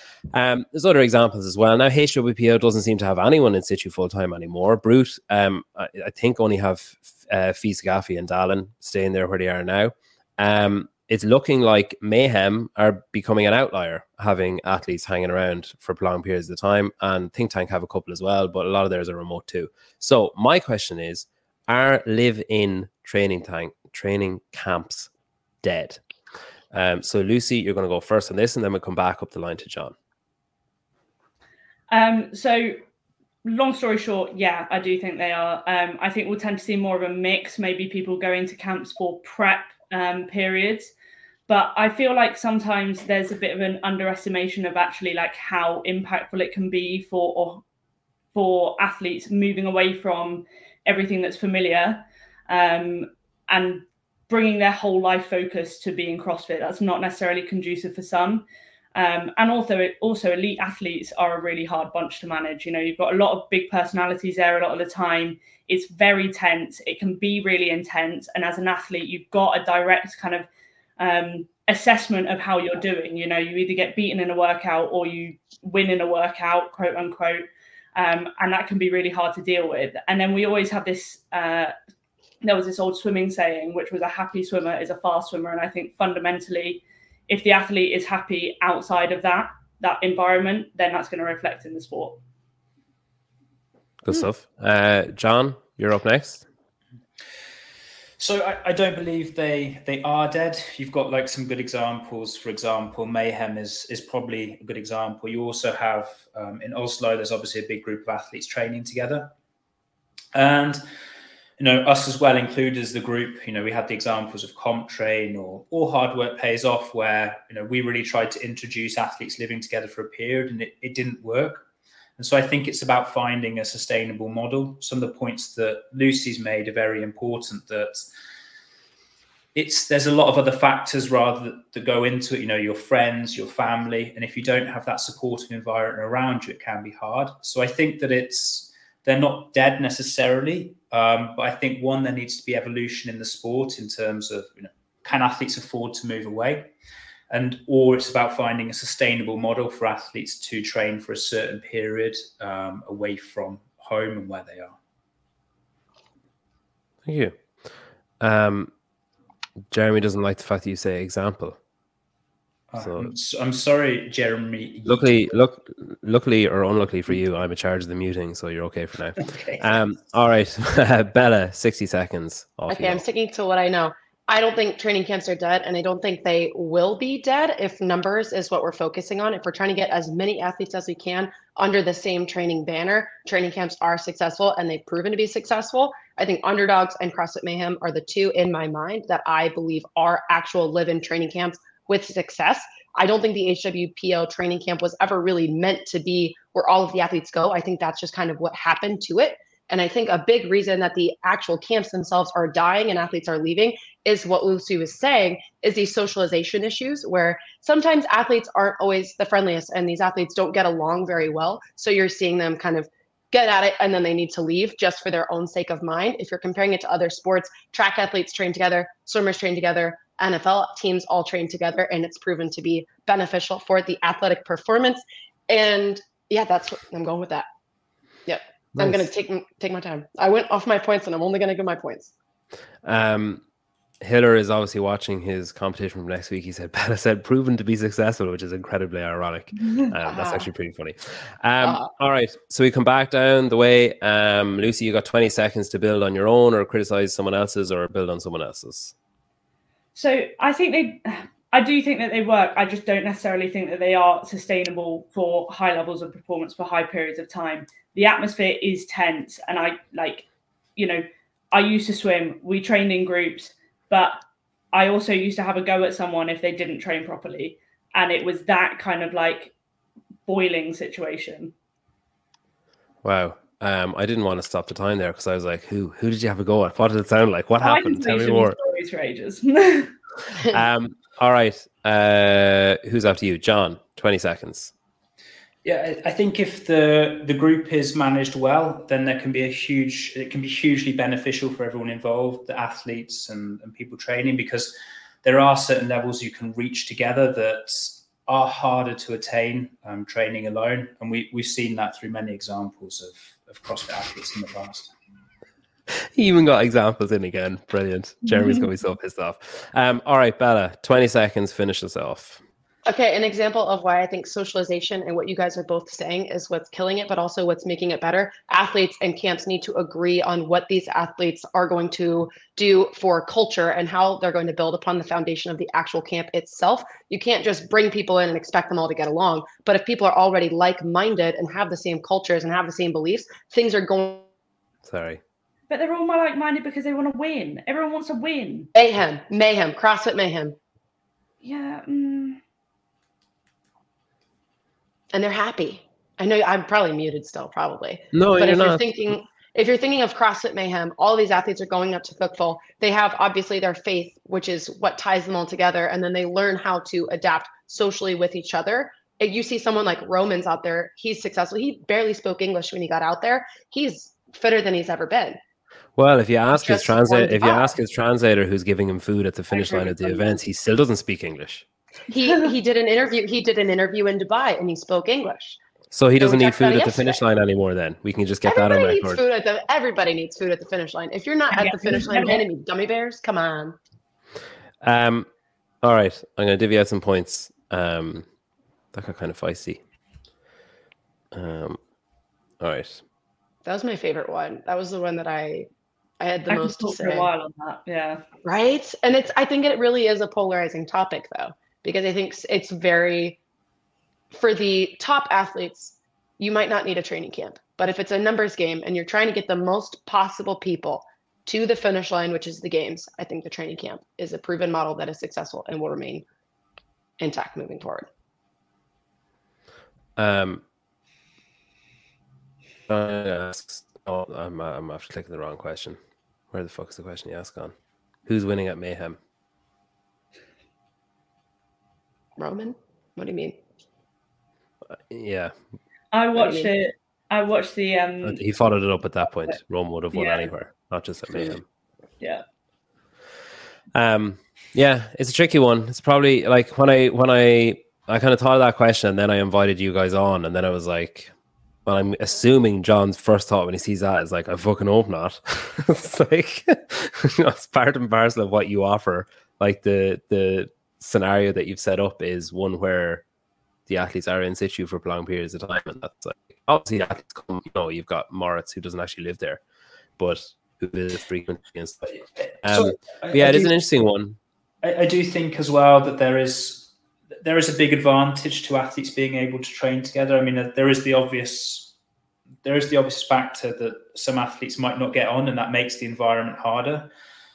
[SPEAKER 1] Um, there's other examples as well. Now, H W P O doesn't seem to have anyone in situ full-time anymore. Brute, um, I, I think only have uh, Fee Sagafi and Dallin staying there where they are now. Um, it's looking like Mayhem are becoming an outlier, having athletes hanging around for long periods of time, and Think Tank have a couple as well, but a lot of theirs are remote too. So my question is, are live-in training tank training camps dead? Um, so Lucy, you're going to go first on this, and then we'll come back up the line to John.
[SPEAKER 4] Um, so long story short, yeah, I do think they are. Um, I think we'll tend to see more of a mix, maybe people going to camps for prep um, periods. But I feel like sometimes there's a bit of an underestimation of actually like how impactful it can be for or for athletes moving away from everything that's familiar um, and bringing their whole life focus to being CrossFit. That's not necessarily conducive for some. Um, and also, also elite athletes are a really hard bunch to manage. You know, you've got a lot of big personalities there a lot of the time. It's very tense. It can be really intense. And as an athlete, you've got a direct kind of um, assessment of how you're doing. You know, you either get beaten in a workout or you win in a workout, quote unquote. Um, and that can be really hard to deal with. And then we always have this, uh, there was this old swimming saying, which was a happy swimmer is a fast swimmer. And I think fundamentally, if the athlete is happy outside of that, that environment, then that's going to reflect in the sport.
[SPEAKER 1] Good mm. stuff. Uh, John, you're up next.
[SPEAKER 3] So I, I don't believe they they are dead. You've got like some good examples. For example, Mayhem is is probably a good example. You also have um, in Oslo, there's obviously a big group of athletes training together. And, you know, us as well included as the group, you know, we had the examples of CompTrain or All Hard Work Pays Off, where, you know, we really tried to introduce athletes living together for a period and it, it didn't work. And so I think it's about finding a sustainable model. Some of the points that Lucy's made are very important, that it's there's a lot of other factors rather that, that go into it, you know, your friends, your family. And if you don't have that supportive environment around you, it can be hard. So I think that it's they're not dead necessarily. Um, but I think, one, there needs to be evolution in the sport in terms of, you know, can athletes afford to move away? And or it's about finding a sustainable model for athletes to train for a certain period um, away from home and where they are.
[SPEAKER 1] Thank you. Um, Jeremy doesn't like the fact that you say example. So,
[SPEAKER 3] I'm, I'm sorry, Jeremy.
[SPEAKER 1] Luckily, look, luckily or unluckily for you, I'm in charge of the muting, so you're okay for now.
[SPEAKER 3] Okay.
[SPEAKER 1] Um, all right, Bella, sixty seconds. Off
[SPEAKER 2] okay, I'm sticking to what I know. I don't think training camps are dead, and I don't think they will be dead if numbers is what we're focusing on. If we're trying to get as many athletes as we can under the same training banner, training camps are successful, and they've proven to be successful. I think Underdogs and CrossFit Mayhem are the two in my mind that I believe are actual live-in training camps with success. I don't think the H W P O training camp was ever really meant to be where all of the athletes go. I think that's just kind of what happened to it. And I think a big reason that the actual camps themselves are dying and athletes are leaving is what Lucy was saying, is these socialization issues where sometimes athletes aren't always the friendliest and these athletes don't get along very well. So you're seeing them kind of get at it and then they need to leave just for their own sake of mind. If you're comparing it to other sports, track athletes train together, swimmers train together, N F L teams all train together, and it's proven to be beneficial for the athletic performance. And yeah, that's what I'm going with that. Yep. Nice. I'm going to take take my time. I went off my points and I'm only going to give my points.
[SPEAKER 1] Um, Hiller is obviously watching his competition from next week. He said, Bella said, proven to be successful, which is incredibly ironic. Um, that's actually pretty funny. Um, uh, all right. So we come back down the way. Um, Lucy, you got twenty seconds to build on your own or criticize someone else's or build on someone else's.
[SPEAKER 4] So I think they, I do think that they work. I just don't necessarily think that they are sustainable for high levels of performance for high periods of time. The atmosphere is tense. And I like, you know, I used to swim, we trained in groups, but I also used to have a go at someone if they didn't train properly. And it was that kind of like boiling situation.
[SPEAKER 1] Wow. Um, I didn't want to stop the time there because I was like, who who did you have a go at? What did it sound like? What happened? Tell me more.
[SPEAKER 4] Stories for ages.
[SPEAKER 1] um, all right. Uh, who's after you? John, twenty seconds.
[SPEAKER 3] Yeah, I think if the the group is managed well, then there can be a huge, it can be hugely beneficial for everyone involved, the athletes and, and people training, because there are certain levels you can reach together that are harder to attain um, training alone. And we, we've seen that through many examples of, of CrossFit athletes in the past.
[SPEAKER 1] He even got examples in again. Brilliant. Jeremy's going to be so pissed off. Um, all right, Bella, twenty seconds, finish us off.
[SPEAKER 2] Okay, an example of why I think socialization and what you guys are both saying is what's killing it, but also what's making it better. Athletes and camps need to agree on what these athletes are going to do for culture and how they're going to build upon the foundation of the actual camp itself. You can't just bring people in and expect them all to get along. But if people are already like-minded and have the same cultures and have the same beliefs, things are going.
[SPEAKER 1] Sorry.
[SPEAKER 4] But they're all more like-minded because they want to win. Everyone wants to win.
[SPEAKER 2] Mayhem, mayhem, CrossFit mayhem.
[SPEAKER 4] Yeah. Mm.
[SPEAKER 2] And they're happy. I know I'm probably muted still, probably.
[SPEAKER 1] No,
[SPEAKER 2] but
[SPEAKER 1] you're
[SPEAKER 2] if you're
[SPEAKER 1] not.
[SPEAKER 2] thinking, if you're thinking of CrossFit Mayhem, all these athletes are going up to Cookful. They have obviously their faith, which is what ties them all together, and then they learn how to adapt socially with each other. If you see someone like Romans out there, he's successful. He barely spoke English when he got out there. He's fitter than he's ever been.
[SPEAKER 1] Well, if you ask his
[SPEAKER 2] Just
[SPEAKER 1] translator,
[SPEAKER 2] warmed
[SPEAKER 1] if you
[SPEAKER 2] up.
[SPEAKER 1] ask his translator who's giving him food at the finish line of the events, he still doesn't speak English.
[SPEAKER 2] He he did an interview. He did an interview in Dubai, and he spoke English.
[SPEAKER 1] So he
[SPEAKER 2] So
[SPEAKER 1] doesn't
[SPEAKER 2] we
[SPEAKER 1] need
[SPEAKER 2] talked about
[SPEAKER 1] food
[SPEAKER 2] it
[SPEAKER 1] at the
[SPEAKER 2] yesterday.
[SPEAKER 1] finish line anymore. Then we can just get that on
[SPEAKER 2] Everybody needs
[SPEAKER 1] record.
[SPEAKER 2] food at the. Everybody needs food at the finish line. If you're not at
[SPEAKER 4] Yeah,
[SPEAKER 2] the finish line,
[SPEAKER 4] yeah.
[SPEAKER 2] enemy gummy bears, come on.
[SPEAKER 1] Um, all right, I'm going to divvy out some points. Um, that got kind of feisty. Um, all right.
[SPEAKER 2] That was my favorite one. That was the one that I I had the
[SPEAKER 4] I
[SPEAKER 2] most
[SPEAKER 4] could
[SPEAKER 2] to
[SPEAKER 4] talk for a
[SPEAKER 2] say.
[SPEAKER 4] while on that. Yeah.
[SPEAKER 2] Right? And it's I think it really is a polarizing topic though, because I think it's very for the top athletes, you might not need a training camp. But if it's a numbers game and you're trying to get the most possible people to the finish line, which is the games, I think the training camp is a proven model that is successful and will remain intact moving forward.
[SPEAKER 1] Um, uh, oh, I'm, uh, I'm after clicking the wrong question. Where the fuck is the question you asked on? Who's winning at Mayhem?
[SPEAKER 2] Roman? What do you mean?
[SPEAKER 1] Uh, yeah,
[SPEAKER 4] I
[SPEAKER 2] What do
[SPEAKER 4] watched
[SPEAKER 2] you mean?
[SPEAKER 4] it. I watched the um.
[SPEAKER 1] he followed it up at that point. Rome would have won
[SPEAKER 4] Yeah.
[SPEAKER 1] anywhere, not just at Mayhem.
[SPEAKER 4] Yeah.
[SPEAKER 1] Um, yeah, it's a tricky one. It's probably like when I when I I kind of thought of that question, and then I invited you guys on, and then I was like, well, I'm assuming John's first thought when he sees that is like, I fucking hope not. It's like, you know, it's part and parcel of what you offer. Like the the scenario that you've set up is one where the athletes are in situ for prolonged periods of time, and that's like obviously the athletes come. You know, you've got Moritz who doesn't actually live there, but who visits frequently and stuff. Um,
[SPEAKER 3] So, I-
[SPEAKER 1] but yeah,
[SPEAKER 3] I
[SPEAKER 1] it is
[SPEAKER 3] do-
[SPEAKER 1] an interesting one.
[SPEAKER 3] I, I do think as well that there is there is a big advantage to athletes being able to train together. I mean, uh, there is the obvious there is the obvious factor that some athletes might not get on, and that makes the environment harder.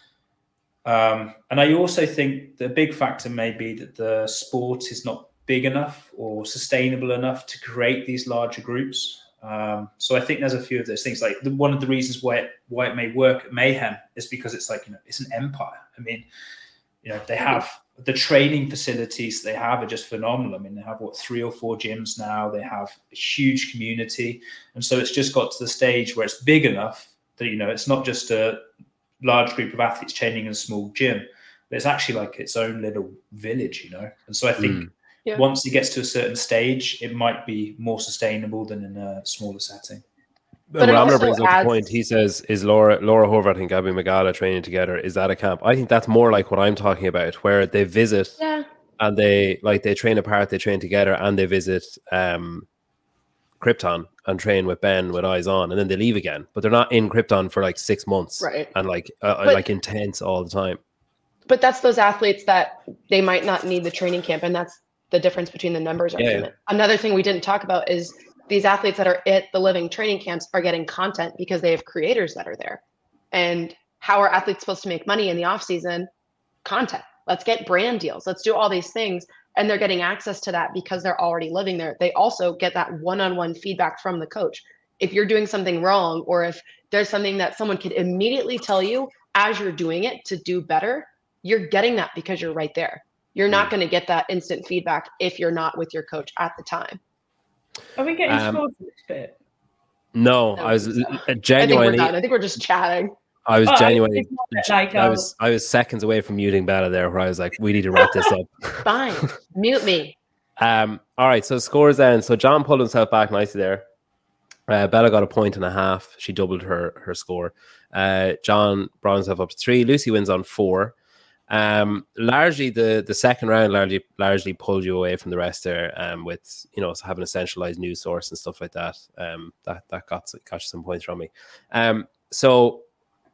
[SPEAKER 3] Um, and I also think the big factor may be that the sport is not big enough or sustainable enough to create these larger groups. Um, so I think there's a few of those things. Like the, one of the reasons why it, why it may work at Mayhem is because it's like, you know, it's an empire. I mean, you know, they have the training facilities they have are just phenomenal. I mean, they have what, three or four gyms now. They have a huge community. And so it's just got to the stage where it's big enough that, you know, it's not just a large group of athletes training in a small gym, but it's actually like its own little village, you know? And so I think
[SPEAKER 1] Mm.
[SPEAKER 2] Yeah.
[SPEAKER 3] once it gets to a certain stage, it might be more sustainable than in a smaller setting.
[SPEAKER 2] But it
[SPEAKER 1] Ramler
[SPEAKER 2] also
[SPEAKER 1] brings up
[SPEAKER 2] adds-
[SPEAKER 1] the point. He says, "Is Laura Laura Horvath and Gabby Magala training together? Is that a camp?" I think that's more like what I'm talking about, where they visit
[SPEAKER 2] Yeah.
[SPEAKER 1] and they like they train apart, they train together, and they visit um, Krypton and train with Ben with eyes on, and then they leave again. But they're not in Krypton for like six months,
[SPEAKER 2] Right.
[SPEAKER 1] And like uh,
[SPEAKER 2] But-
[SPEAKER 1] like intense all the time.
[SPEAKER 2] But that's those athletes that they might not need the training camp, and that's the difference between the numbers
[SPEAKER 1] Yeah,
[SPEAKER 2] argument. Another thing we didn't talk about is these athletes that are at the living training camps are getting content because they have creators that are there. And how are athletes supposed to make money in the off season? Content. Let's get brand deals. Let's do all these things. And they're getting access to that because they're already living there. They also get that one-on-one feedback from the coach. If you're doing something wrong, or if there's something that someone could immediately tell you as you're doing it to do better, you're getting that because you're right there. You're not going to get that instant feedback if you're not with your coach at the time.
[SPEAKER 4] Are we getting
[SPEAKER 1] Um,
[SPEAKER 4] scored for this bit?
[SPEAKER 1] No,
[SPEAKER 2] No,
[SPEAKER 1] I was
[SPEAKER 2] so.
[SPEAKER 1] uh,
[SPEAKER 2] I think we're
[SPEAKER 1] genuinely.
[SPEAKER 2] done. I think we're just chatting.
[SPEAKER 1] I was
[SPEAKER 4] Oh, I-
[SPEAKER 1] genuinely.
[SPEAKER 4] it's not that, like,
[SPEAKER 1] I
[SPEAKER 4] oh,
[SPEAKER 1] was. I was seconds away from muting Bella there, where I was like, "We need to wrap this up."
[SPEAKER 2] Fine. Mute me.
[SPEAKER 1] Um, all right, so scores then. So John pulled himself back nicely there. Uh, Bella got a point and a half. She doubled her her score. Uh, John brought himself up to three. Lucy wins on four. Um, largely the the second round largely largely pulled you away from the rest there. Um, with you know having a centralized news source and stuff like that. Um, that that got got some points from me. Um, so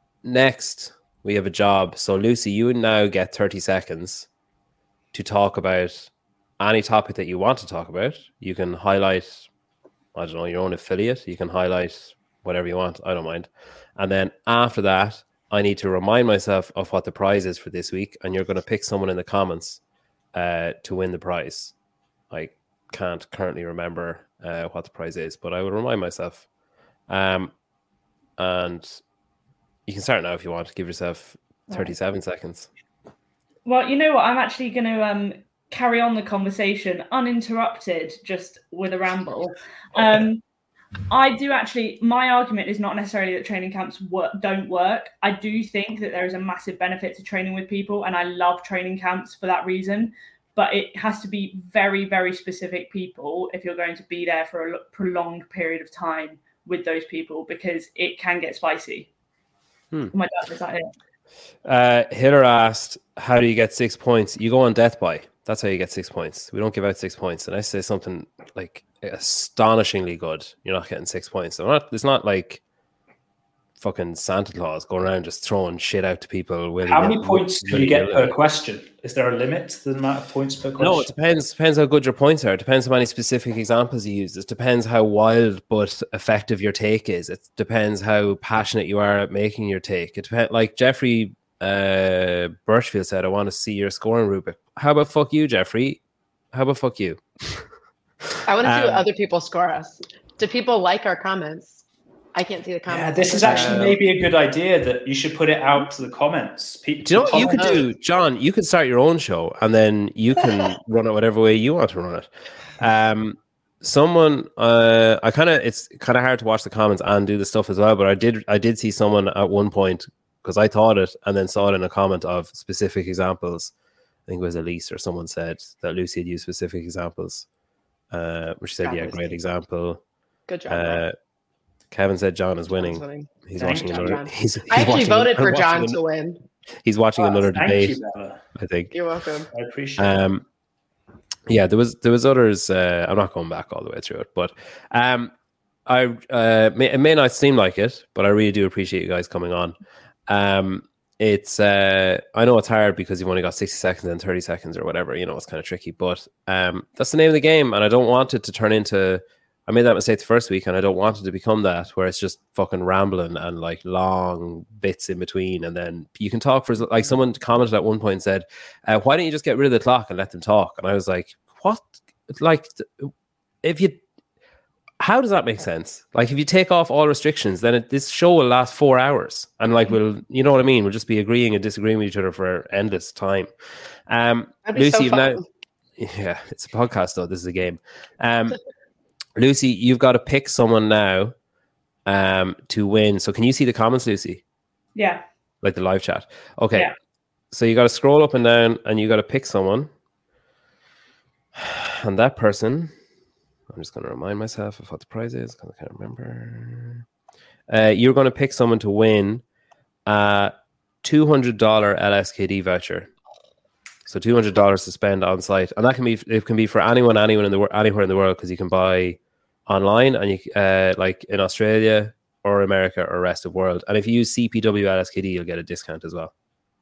[SPEAKER 1] next we have a job. So Lucy, you now get thirty seconds to talk about any topic that you want to talk about. You can highlight, I don't know, your own affiliate. You can highlight whatever you want. I don't mind. And then after that, I need to remind myself of what the prize is for this week. And you're going to pick someone in the comments uh, to win the prize. I can't currently remember uh, what the prize is, but I will remind myself. Um, and you can start now if you want. Give yourself thirty-seven seconds.
[SPEAKER 4] Well, you know what? I'm actually going to um, carry on the conversation uninterrupted, just with a ramble. Um, I do actually, my argument is not necessarily that training camps work, don't work. I do think that there is a massive benefit to training with people, and I love training camps for that reason. But it has to be very, very specific people if you're going to be there for a prolonged period of time with those people, because it can get spicy.
[SPEAKER 1] Hmm.
[SPEAKER 4] My dad, is that it?
[SPEAKER 1] Uh, Hitter asked, how do you get six points? You go on death by. That's how you get six points. We don't give out six points. And I say something like astonishingly good, you're not getting six points. So not, it's not like fucking Santa Claus going around just throwing shit out to people.
[SPEAKER 3] How many points can you get per question? Is there a limit to the amount of points per question?
[SPEAKER 1] No, it depends. Depends how good your points are. It depends how many specific examples you use. It depends how wild but effective your take is. It depends how passionate you are at making your take. It depends. Like Jeffrey uh, Birchfield said, I want to see your scoring rubric. How about fuck you, Jeffrey? How about fuck you?
[SPEAKER 2] I want to see
[SPEAKER 1] um,
[SPEAKER 2] what other people score us. Do people like our comments? I can't see the comments.
[SPEAKER 3] Yeah, this is actually maybe a good idea that you should put it out to the comments. People,
[SPEAKER 1] do you know what you could do, John? You could start your own show and then you can run it whatever way you want to run it. Um, someone, uh, I kind of, it's kind of hard to watch the comments and do the stuff as well, but I did, I did see someone at one point because I thought it and then saw it in a comment of specific examples. I think it was Elise or someone said that Lucy had used specific examples, uh, which said, yeah, great example.
[SPEAKER 2] Good job.
[SPEAKER 1] Uh, Kevin said John is winning.
[SPEAKER 2] winning.
[SPEAKER 1] He's
[SPEAKER 2] Thank
[SPEAKER 1] watching
[SPEAKER 2] you,
[SPEAKER 1] another.
[SPEAKER 2] John.
[SPEAKER 1] He's, he's
[SPEAKER 2] I actually
[SPEAKER 1] watching,
[SPEAKER 2] voted for
[SPEAKER 1] watching
[SPEAKER 2] John
[SPEAKER 1] an,
[SPEAKER 2] to win.
[SPEAKER 1] He's watching
[SPEAKER 3] oh,
[SPEAKER 1] another debate.
[SPEAKER 3] You,
[SPEAKER 1] I think.
[SPEAKER 2] You're welcome.
[SPEAKER 3] I appreciate
[SPEAKER 1] um, it. Yeah, there was there was others. Uh, I'm not going back all the way through it, but um, I uh, may, it may not seem like it, but I really do appreciate you guys coming on. Um, it's uh, I know it's hard because you've only got sixty seconds and thirty seconds or whatever. You know, it's kind of tricky, but um, that's the name of the game, and I don't want it to turn into. I made that mistake the first week, and I don't want it to become that, where it's just fucking rambling and like long bits in between. And then you can talk for, like, someone commented at one point and said, uh, why don't you just get rid of the clock and let them talk? And I was like, what? Like, if you, how does that make sense? Like, if you take off all restrictions, then it, this show will last four hours. And like, we'll, you know what I mean? We'll just be agreeing and disagreeing with each other for endless time. Um, Lucy, so now, yeah, it's a podcast though. This is a game. Um, Lucy, you've got to pick someone now um, to win. So can you see the comments, Lucy?
[SPEAKER 4] Yeah.
[SPEAKER 1] Like the live chat. Okay.
[SPEAKER 4] Yeah.
[SPEAKER 1] So you got to scroll up and down and you got to pick someone. And that person, I'm just going to remind myself of what the prize is because I can't remember. Uh, you're going to pick someone to win a two hundred dollars L S K D voucher. So two hundred dollars to spend on site. And that can be, it can be for anyone, anyone in the anywhere in the world, because you can buy online and you uh, like in Australia or America or rest of the world. And if you use C P W L S K D, you'll get a discount as well.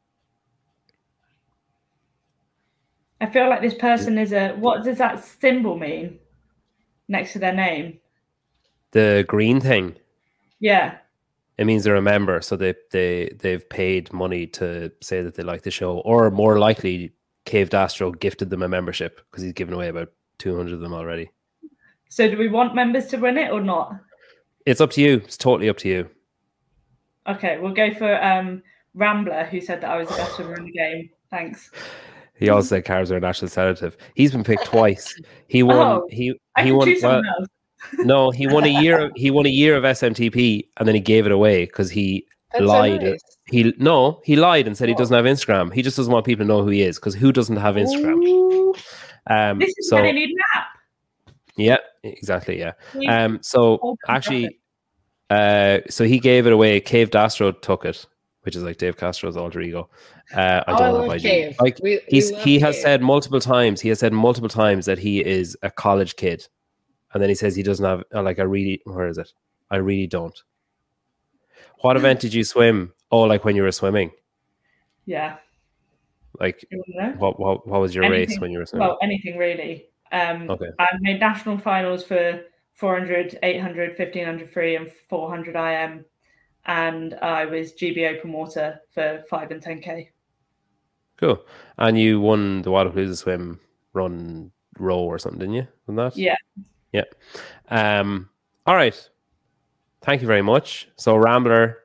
[SPEAKER 4] I feel like this person is a, what does that symbol mean next to their name?
[SPEAKER 1] The green thing.
[SPEAKER 4] Yeah.
[SPEAKER 1] It means they're a member, so they they they've paid money to say that they like the show, or more likely, Caved Astro gifted them a membership because he's given away about two hundred of them already.
[SPEAKER 4] So, do we want members to win it or not?
[SPEAKER 1] It's up to you. It's totally up to you.
[SPEAKER 4] Okay, we'll go for um, Rambler, who said that I was the best swimmer in the game. Thanks.
[SPEAKER 1] He also said carbs are a national sedative. He's been picked twice. He won.
[SPEAKER 4] Oh,
[SPEAKER 1] he
[SPEAKER 4] I
[SPEAKER 1] he
[SPEAKER 4] can
[SPEAKER 1] won.
[SPEAKER 4] choose
[SPEAKER 1] Well,
[SPEAKER 4] someone else.
[SPEAKER 1] no, he won a year. He won a year of S M T P, and then he gave it away because he
[SPEAKER 2] That's
[SPEAKER 1] lied.
[SPEAKER 2] So nice.
[SPEAKER 1] He no, he lied and said he doesn't have Instagram. He just doesn't want people to know who he is because who doesn't have Instagram?
[SPEAKER 2] Ooh.
[SPEAKER 1] Um,
[SPEAKER 4] This is
[SPEAKER 1] so
[SPEAKER 4] when I need an app.
[SPEAKER 1] yeah, exactly. Yeah. Um, so
[SPEAKER 4] Open
[SPEAKER 1] actually,
[SPEAKER 4] graphic.
[SPEAKER 1] Uh, so he gave it away. Cave Dastro took it, which is like Dave Castro's alter ego. Uh, I
[SPEAKER 2] Oh,
[SPEAKER 1] don't
[SPEAKER 2] I
[SPEAKER 1] have
[SPEAKER 2] love
[SPEAKER 1] I G.
[SPEAKER 2] Cave.
[SPEAKER 1] Like
[SPEAKER 2] We- we
[SPEAKER 1] he's
[SPEAKER 2] love
[SPEAKER 1] he has
[SPEAKER 2] Cave.
[SPEAKER 1] said multiple times. He has said multiple times that he is a college kid, and then he says he doesn't have uh, like I really. Where is it? I really don't. What event did you swim? Oh, like when you were swimming.
[SPEAKER 4] Yeah.
[SPEAKER 1] Like
[SPEAKER 4] You wanna know?
[SPEAKER 1] what? What? What was your
[SPEAKER 4] Anything-
[SPEAKER 1] race when you were swimming?
[SPEAKER 4] Well, anything really. Um,
[SPEAKER 1] Okay.
[SPEAKER 4] I made national finals for four hundred, eight hundred, fifteen hundred free, and four hundred I M. And I was G B open water for five and ten K.
[SPEAKER 1] Cool. And you won the Wadapalooza swim run row or something, didn't you? Wasn't that?
[SPEAKER 4] Yeah.
[SPEAKER 1] Yeah. Um. All right. Thank you very much. So Rambler,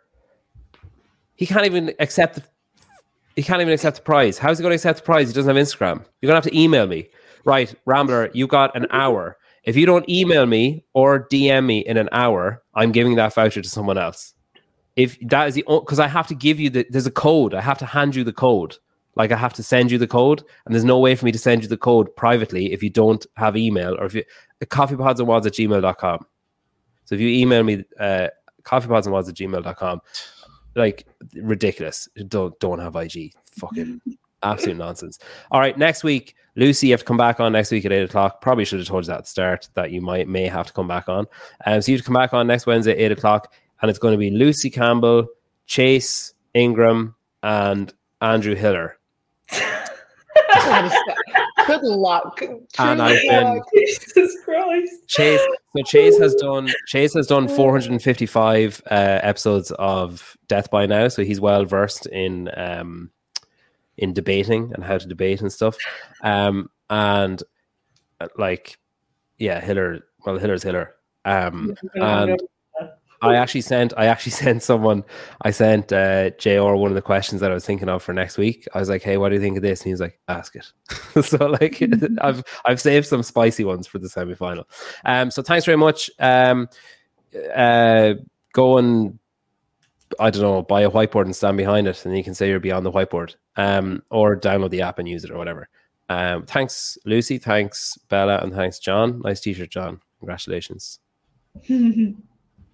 [SPEAKER 1] he can't even accept the he can't even accept the prize. How's he going to accept the prize? He doesn't have Instagram. You're gonna have to email me. Right, Rambler, you got an hour. If you don't email me or D M me in an hour, I'm giving that voucher to someone else. If that is the because I have to give you the there's a code. I have to hand you the code. Like I have to send you the code, and there's no way for me to send you the code privately if you don't have email or if you coffeepodsandwads at gmail dot com. So if you email me uh coffeepodsandwads at gmail dot com, like ridiculous. Don't don't have I G. Fucking absolute nonsense. All right, next week, Lucy, you have to come back on next week at eight o'clock. Probably should have told you that at the start that you might may have to come back on. Um, so you have to come back on next Wednesday at eight o'clock, and it's going to be Lucy Campbell, Chase Ingram, and Andrew Hiller.
[SPEAKER 2] That is- Good luck.
[SPEAKER 1] And
[SPEAKER 2] Truly
[SPEAKER 1] I've
[SPEAKER 2] good
[SPEAKER 1] been
[SPEAKER 2] luck.
[SPEAKER 4] Jesus Christ.
[SPEAKER 1] Chase. So Chase has done Chase has done four hundred fifty-five uh, episodes of Death by now, so he's well versed in um, in debating and how to debate and stuff. Um, and uh, like, yeah, Hiller. Well, Hiller's Hiller. Um, and I actually sent I actually sent someone I sent uh, J R one of the questions that I was thinking of for next week. I was like, hey, what do you think of this? And he was like, ask it. So like I've I've saved some spicy ones for the semi-final. Um so thanks very much. Um uh go and I don't know, buy a whiteboard and stand behind it, and you can say you're beyond the whiteboard. Um or download the app and use it or whatever. Um thanks Lucy, thanks Bella, and thanks John. Nice t-shirt, John. Congratulations.